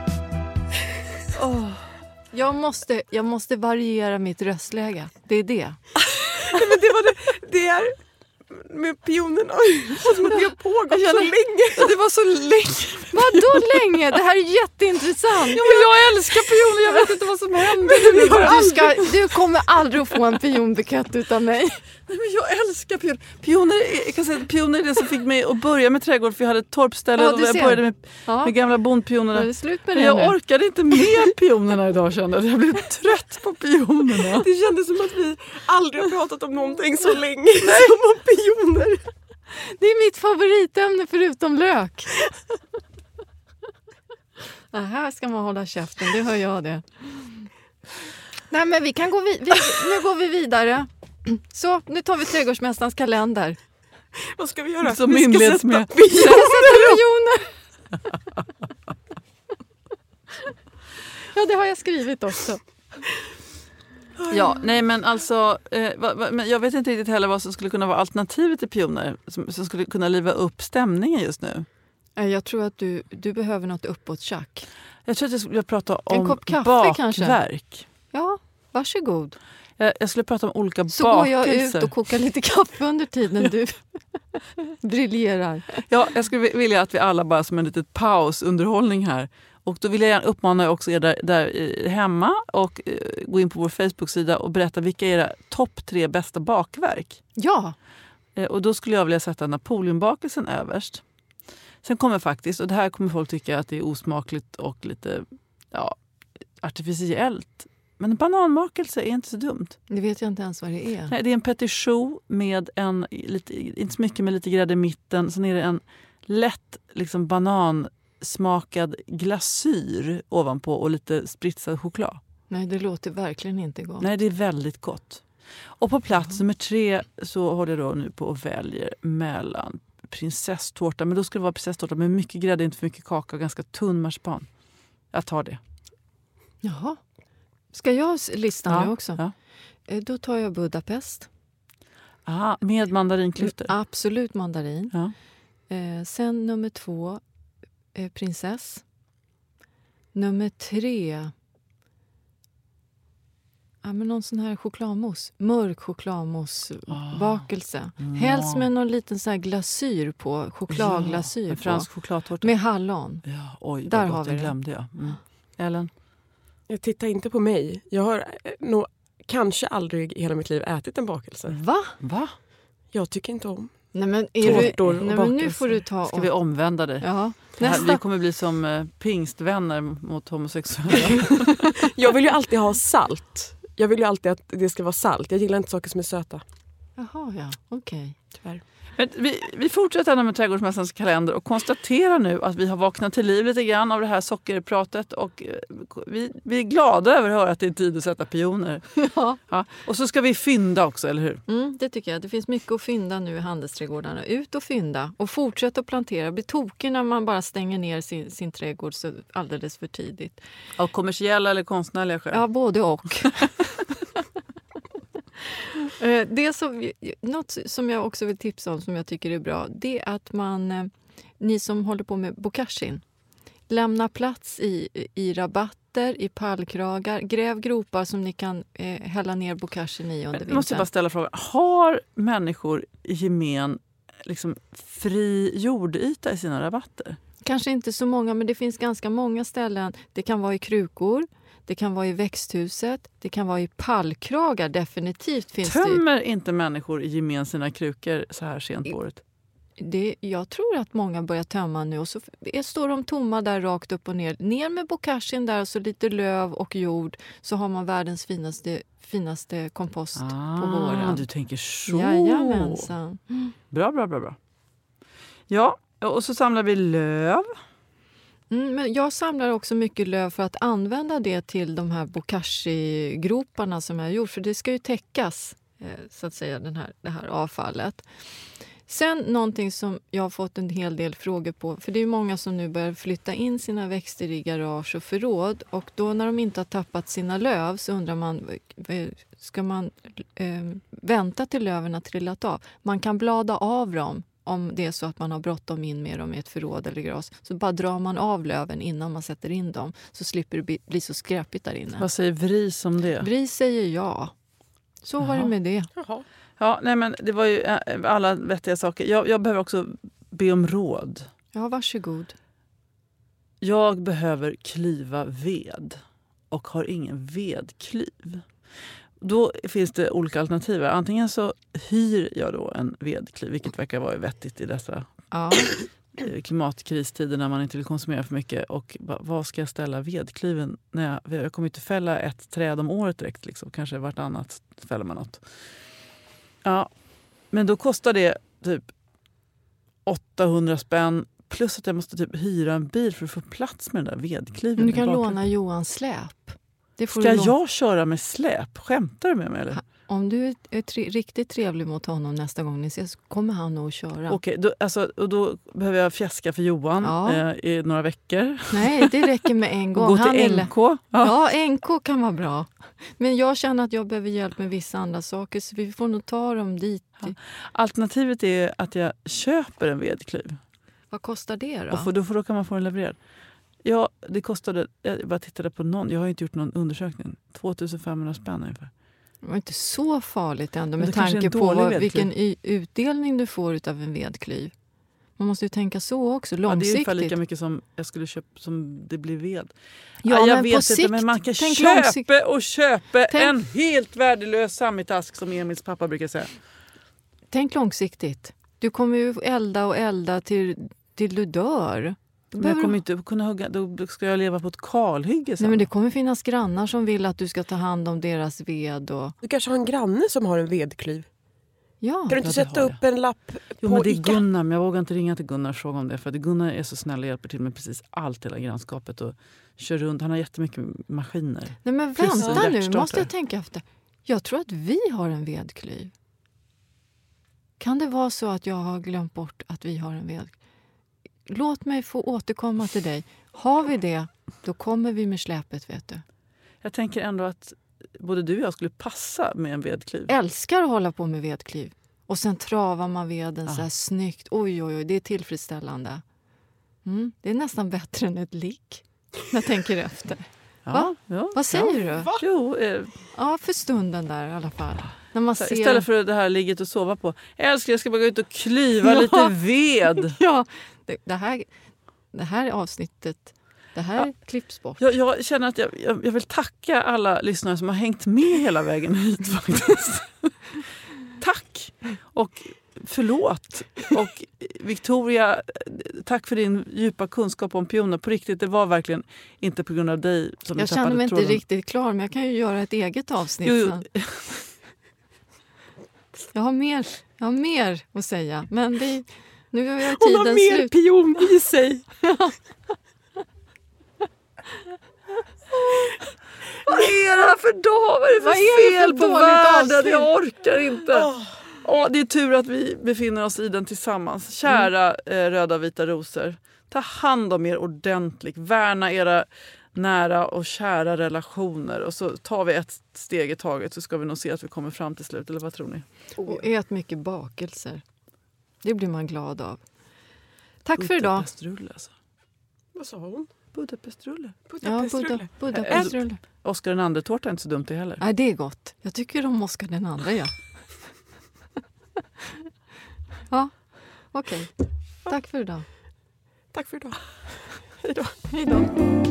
Oh, jag, måste, jag måste variera mitt röstläge. Det är det. Nej, men det var det. Det är med pionerna. Som att det har pågått så länge. Det var så länge. Vadå länge? Det här är jätteintressant. Ja, men jag älskar pioner, jag vet inte vad som händer. Du, ska, du kommer aldrig att få en pionbukett utav mig. Nej, men jag älskar pioner. Pioner är, jag kan säga, att pioner är det som fick mig att börja med trädgård. För jag hade ett torpställe Ja, och du jag ser. började med, Ja. med gamla bondpionerna. Är det slut med Men det jag nu? orkade inte med pionerna idag, kände jag. Jag blev trött på pionerna. Det kändes som att vi aldrig har pratat om någonting så länge som om pioner. Det är mitt favoritämne förutom lök. Det här ska man hålla käften, det hör jag det. Nej, men vi kan gå vid- vi, nu går vi vidare. Så, nu tar vi trädgårdsmästarens kalender. Vad ska vi göra? Som vi ska inleds sätta med- pioner. Pioner! Ja, det har jag skrivit också. Ja, nej men alltså, eh, va, va, men jag vet inte riktigt heller vad som skulle kunna vara alternativet till pioner. Som, som skulle kunna liva upp stämningen just nu. Jag tror att du, du behöver något uppåt-tjack. Jag tror att jag skulle prata En om kopp kaffe bakverk. kanske? Ja, varsågod. Jag, jag skulle prata om olika Så bakelser. går jag ut och kokar lite kaffe under tiden du briljerar. Ja, jag skulle vilja att vi alla bara som en liten pausunderhållning här. Och då vill jag gärna uppmana också er där, där eh, hemma och eh, gå in på vår Facebook-sida och berätta vilka är era topp tre bästa bakverk. Ja, Eh, och då skulle jag vilja sätta Napoleonbakelsen överst. Sen kommer faktiskt, och det här kommer folk tycka att det är osmakligt och lite ja, artificiellt. Men en bananmakelse är inte så dumt. det vet jag inte ens vad det är. Nej, det är en petit choux med en, lite, inte så mycket med lite grädde i mitten. Sen är det en lätt liksom, banansmakad glasyr ovanpå och lite spritsad choklad. Nej, det låter verkligen inte gott. Nej, det är väldigt gott. Och på plats nummer tre så håller jag då nu på och väljer mellan prinsesstårta. Men då ska det vara prinsesstårta med mycket grädde, inte för mycket kaka och ganska tunn marsipan. Jag tar det. Jaha. Ska jag s- lista Ja, nu också? ja. Eh, Då tar jag Budapest. Aha, med mandarinklyftor. Absolut mandarin. Ja. Eh, sen nummer två, eh, prinsess. Nummer tre, ja, men någon sån här chokladmousse. Mörk chokladmousse-bakelse. Mm. Helst med någon liten så här glasyr på. Chokladglasyr Ja, en på. fransk chokladtårta. Med hallon. Ja, oj, Där Där har har vi vi det. glömde jag. Mm. Ellen? Jag tittar inte på mig. Jag har eh, nog kanske aldrig i hela mitt liv ätit en bakelse. Va? Va? Jag tycker inte om. Nej, men, är Tårtor du, och nej, men nu bakelser. får du ta... Ska vi omvända dig? Ja. Det här, Nästa. vi kommer bli som eh, pingstvänner mot homosexuella. Jag vill ju alltid ha salt. Jag vill ju alltid att det ska vara salt. Jag gillar inte saker som är söta. Jaha, ja. Okej. Tyvärr. Men vi, vi fortsätter med Trädgårdsmästarens kalender och konstaterar nu att vi har vaknat till liv lite grann av det här sockerpratet och eh, vi, vi är glada över att höra att det är tid att sätta pioner. Ja. Ja. Och så ska vi fynda också, eller hur? Mm, det tycker jag. Det finns mycket att fynda nu i handelsträdgårdarna. Ut och fynda och fortsätt att plantera. Bli tokig när man bara stänger ner sin, sin trädgård så alldeles för tidigt. Av kommersiella eller konstnärliga skäl? Ja, både och. Eh, det som, något som jag också vill tipsa om som jag tycker är bra, det är att man, eh, ni som håller på med bokashin, lämna plats i, i rabatt rabatter i pallkragar. Gräv gropar som ni kan eh, hälla ner bokashin i under vintern. Jag måste bara ställa frågan. Har människor i gemen liksom fri jordyta i sina rabatter? Kanske inte så många, men det finns ganska många ställen. Det kan vara i krukor, det kan vara i växthuset, det kan vara i pallkragar. Definitivt finns Tömmer det. inte människor i gemen sina krukor så här sent på året? Det, jag tror att många börjar tömma nu och så står de tomma där rakt upp och ner. Ner med bokashin där och så lite löv och jord, så har man världens finaste, finaste kompost ah, på våren. Du tänker så. Jajamensan. Mm. Bra, bra, bra, bra. Ja, och så samlar vi löv. Mm, men jag samlar också mycket löv för att använda det till de här bokashi-groparna som jag har gjort. För det ska ju täckas, eh, så att säga, den här, det här avfallet. Sen någonting som jag har fått en hel del frågor på. För det är många som nu börjar flytta in sina växter i garage och förråd. Och då när de inte har tappat sina löv så undrar man, ska man eh, vänta till löven har trillat av? Man kan blada av dem. Om det är så att man har bråttom in med dem i ett förråd eller gras, så bara drar man av löven innan man sätter in dem, så slipper det bli, bli så skräpigt där inne. Vad säger Vris om det? Vris säger ja. Så Jaha. var det med det. Jaha. Ja, nej men det var ju alla vettiga saker. Jag, jag behöver också be om råd. Ja, varsågod. Jag behöver klyva ved och har ingen vedklyv. Då finns det olika alternativ. Antingen så hyr jag då en vedklyv, vilket verkar vara vettigt i dessa Ja. klimatkristider när man inte vill konsumera för mycket. Och vad ska jag ställa vedklyven? när jag, jag kommer inte fälla ett träd om året direkt. Liksom. Kanske vartannat fäller man något. Ja, men då kostar det typ åttahundra spänn. Plus att jag måste typ hyra en bil för att få plats med den där vedklyven. Du kan låna Johans släp. Det får Ska du låna. jag köra med släp? Skämtar du med mig eller? Om du är tre- riktigt trevlig mot honom nästa gång ni ses, kommer han nog att köra. Okej, då, alltså, och då behöver jag fjäska för Johan Ja. eh, i några veckor. Nej, det räcker med en gång. Och gå Han är till lä- N K. Ja. Ja, N K kan vara bra. Men jag känner att jag behöver hjälp med vissa andra saker, så vi får nog ta dem dit. Ja. Alternativet är att jag köper en vedklyv. Vad kostar det då? Och för, då, får, då kan man få den levererad. Ja, det kostade, jag bara tittade på någon, jag har inte gjort någon undersökning. tvåtusenfemhundra spänn ungefär. Det var inte så farligt ändå Men med det kanske är tanke en på dålig vad, vedklyv. vilken y- utdelning du får av en vedklyv. Man måste ju tänka så också, Ja, det är långsiktigt. ungefär lika mycket som jag skulle köpa som det blir ved. Ja, jag men vet på inte, sikt, men man kan tänk köpa långsikt- och köpa Tänk- en helt värdelös sammitask som Emils pappa brukar säga. Tänk långsiktigt. Du kommer ju elda och elda till, till du dör. Då Men behöver jag kommer du- inte kunna hugga, då ska jag leva på ett kalhygge sen. Nej, men det kommer finnas grannar som vill att du ska ta hand om deras ved. Och... Du kanske har en granne som har en vedklyv. Ja, Kan du inte det sätta har upp en lapp Jo, på men det är Ica? Gunnar, men jag vågar inte ringa till Gunnar och fråga om det. För att Gunnar är så snäll och hjälper till med precis allt, hela grannskapet. Och kör runt. Han har jättemycket maskiner. Nej, men Plus en vänta nu, hjärtstartare. måste jag tänka efter. Jag tror att vi har en vedklyv. Kan det vara så att jag har glömt bort att vi har en vedklyv? Låt mig få återkomma till dig. Har vi det, då kommer vi med släpet, vet du. Jag tänker ändå att både du och jag skulle passa med en vedklyv. Älskar att hålla på med vedklyv. Och sen travar man veden Ja. så här snyggt. Oj, oj, oj, det är tillfredsställande. Mm, det är nästan bättre än ett lick. Jag tänker efter. Ja, Va? ja, Vad säger ja. du? Jo, eh, Ja, för stunden där i alla fall. När man så här, ser... istället för det här ligget och sova på. Älskling, jag ska bara gå ut och klyva Ja. lite ved. Ja, det, det, här, det här avsnittet, det här Ja. klipps bort. Jag, jag känner att jag, jag, jag vill tacka alla lyssnare som har hängt med hela vägen hit faktiskt. Tack! Och förlåt. Och Victoria, tack för din djupa kunskap om pioner. På riktigt, det var verkligen inte på grund av dig som Jag jag känner tappade mig inte tråden. riktigt klar, men jag kan ju göra ett eget avsnitt Jo, jo. sen. Jag har mer, jag har mer att säga, men det, nu är Hon tiden har mer slut. pion i sig. Vad är det här för dag? Vad är det för Vad är det för fel på dåligt världen? avsnitt? Jag orkar inte. Åh, det är tur att vi befinner oss i den tillsammans. Kära eh, röda och vita rosor. Ta hand om er ordentligt. Värna era nära och kära relationer. Och så tar vi ett steg i taget, så ska vi nog se att vi kommer fram till slut. Eller vad tror ni? Och ät mycket bakelser. Det blir man glad av. Tack för idag. Budapestrulle, alltså. Vad sa hon? Budapestrulle. Ja, Budapestrulle. Buda, Budapestrulle. Oscar den andre tårta är inte så dumt det heller. Nej, det är gott. Jag tycker om Oscar den andra, ja. Ja, okej. Okay. Tack för idag. Tack för idag. Hej då. Hej då.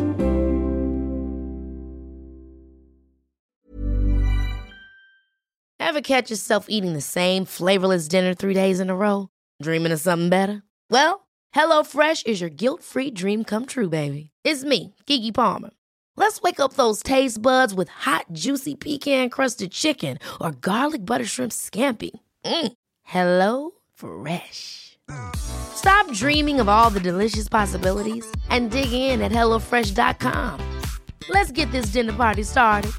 Ever catch yourself eating the same flavorless dinner three days in a row? Dreaming of something better? Well, HelloFresh is your guilt-free dream come true, baby. It's me, Keke Palmer. Let's wake up those taste buds with hot, juicy pecan-crusted chicken or garlic butter shrimp scampi. Mm. Hello Fresh. Stop dreaming of all the delicious possibilities and dig in at hello fresh dot com. Let's get this dinner party started.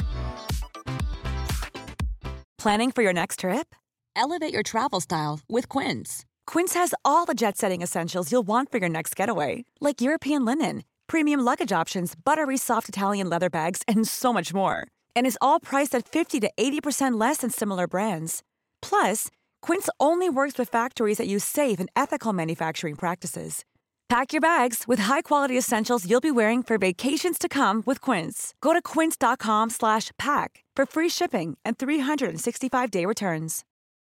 Planning for your next trip? Elevate your travel style with Quince. Quince has all the jet-setting essentials you'll want for your next getaway, like European linen, premium luggage options, buttery soft Italian leather bags, and so much more. And is all priced at fifty to eighty percent less than similar brands. Plus, Quince only works with factories that use safe and ethical manufacturing practices. Pack your bags with high-quality essentials you'll be wearing for vacations to come with Quince. Go to quince dot com slash pack for free shipping and three sixty-five day returns.